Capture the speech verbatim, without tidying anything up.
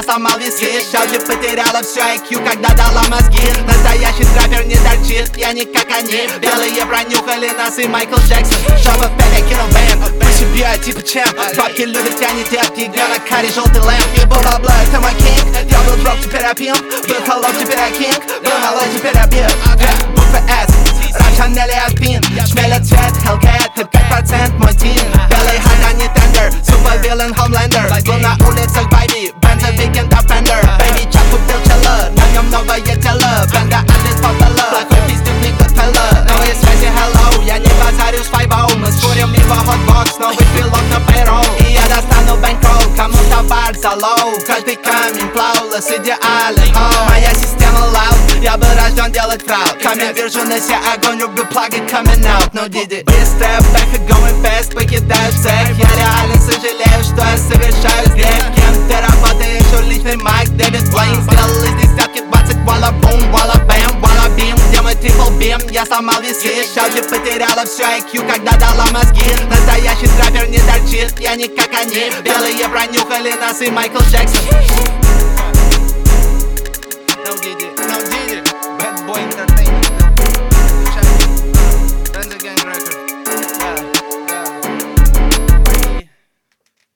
сломал виски. Шауди потеряла все ай кью, когда дала мозги. Настоящий траппер не торчит, я не как они. Белые пронюхали нас и Майкл Джексон. Чтобы опять я кинул бэм, пусть убьет типа чем. Бабки любят, я не детки, гляна карри, желтый лэм. И был бабла, это мой кинг. Я был брок, теперь я пимп. Был холоп, теперь я кинг. Был малой, теперь я бир. Буква С, рап Шанель и Альпин. Шмеля цвет, Hellcat, это пять процентов мой тим. Белый хата не тендер, супер вилен Homelander. Был на улицах Байби, Бенза Weekend Offender. Бэйби Чак купил чело, на нем новое тело. Бенда адрес попала, плохой пиздюк не готелло. Новые связи, hello, я не базарю с файбоу. Мы скурим его хотбокс, новый пилот на payroll. И я достану бэнкролл, кому товар залоу. Каждый камень плаулес идеален, oh. Моя система loud, я был рожден делать крауд. Камень вижу на себе огонь, люблю плагать coming out. No Diddy, быстрая бэха, going fast, покидаю цех. Я реально сожалею, что я совершаю грех. Кем ты работаешь, уличный Майк, Дэвид Блейн. Сделал из десятки двадцать, вала бум, вала бэм, вала бим. Где мой трипл бим, я сломал виски. Шауди потеряла все ай кью, когда дала мозги. Настоящий траппер не торчит, я не как они. Белые пронюхали нас и Майкл Джексон. No Diddy.